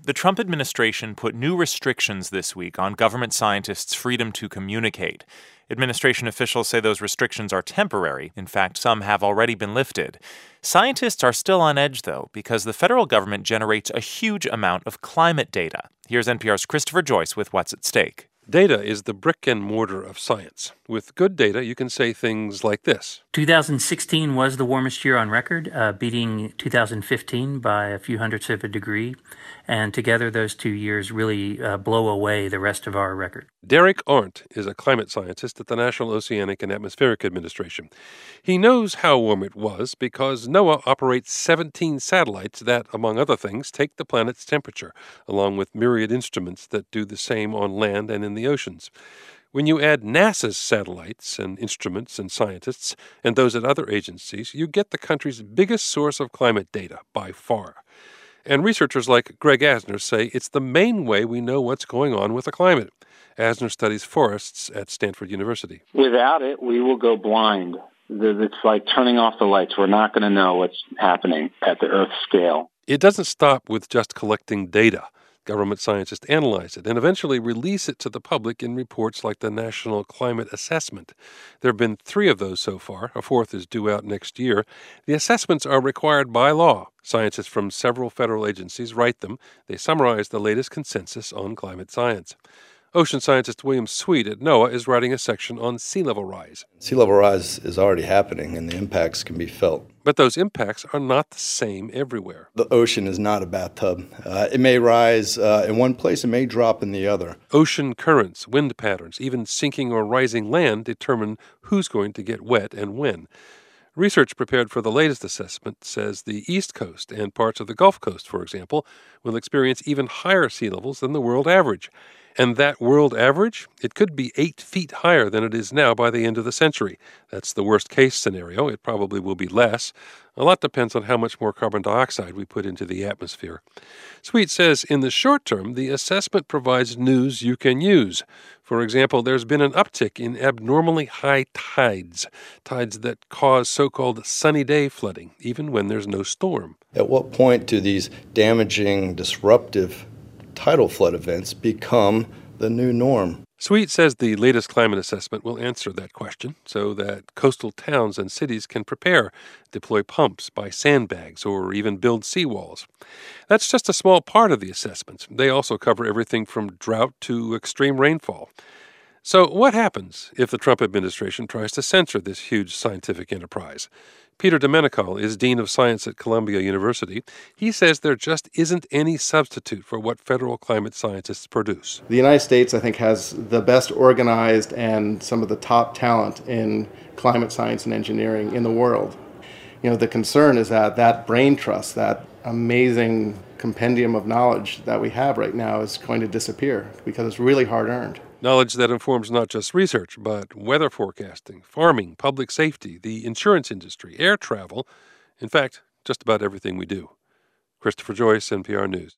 The Trump administration put new restrictions this week on government scientists' freedom to communicate. Administration officials say those restrictions are temporary. In fact, some have already been lifted. Scientists are still on edge, though, because the federal government generates a huge amount of climate data. Here's NPR's Christopher Joyce with What's at Stake. Data is the brick and mortar of science. With good data, you can say things like this. 2016 was the warmest year on record, beating 2015 by a few hundredths of a degree. And together, those 2 years really blow away the rest of our record. Derek Arndt is a climate scientist at the National Oceanic and Atmospheric Administration. He knows how warm it was because NOAA operates 17 satellites that, among other things, take the planet's temperature, along with myriad instruments that do the same on land and in the oceans. When you add NASA's satellites and instruments and scientists and those at other agencies, you get the country's biggest source of climate data by far. And researchers like Greg Asner say it's the main way we know what's going on with the climate. Asner studies forests at Stanford University. Without it, we will go blind. It's like turning off the lights. We're not going to know what's happening at the Earth scale. It doesn't stop with just collecting data. Government scientists analyze it and eventually release it to the public in reports like the National Climate Assessment. There have been 3 of those so far. A 4th is due out next year. The assessments are required by law. Scientists from several federal agencies write them. They summarize the latest consensus on climate science. Ocean scientist William Sweet at NOAA is writing a section on sea level rise. Sea level rise is already happening, and the impacts can be felt. But those impacts are not the same everywhere. The ocean is not a bathtub. It may rise in one place, it may drop in the other. Ocean currents, wind patterns, even sinking or rising land determine who's going to get wet and when. Research prepared for the latest assessment says the East Coast and parts of the Gulf Coast, for example, will experience even higher sea levels than the world average. And that world average, it could be 8 feet higher than it is now by the end of the century. That's the worst case scenario. It probably will be less. A lot depends on how much more carbon dioxide we put into the atmosphere. Sweet says in the short term, the assessment provides news you can use. For example, there's been an uptick in abnormally high tides that cause so-called sunny day flooding, even when there's no storm. At what point do these damaging, disruptive tidal flood events become the new norm? Sweet says the latest climate assessment will answer that question so that coastal towns and cities can prepare, deploy pumps, buy sandbags, or even build seawalls. That's just a small part of the assessments. They also cover everything from drought to extreme rainfall. So what happens if the Trump administration tries to censor this huge scientific enterprise? Peter Domenical is Dean of Science at Columbia University. He says there just isn't any substitute for what federal climate scientists produce. The United States, I think, has the best organized and some of the top talent in climate science and engineering in the world. The concern is that brain trust, that amazing compendium of knowledge that we have right now is going to disappear because it's really hard-earned. Knowledge that informs not just research, but weather forecasting, farming, public safety, the insurance industry, air travel, in fact, just about everything we do. Christopher Joyce, NPR News.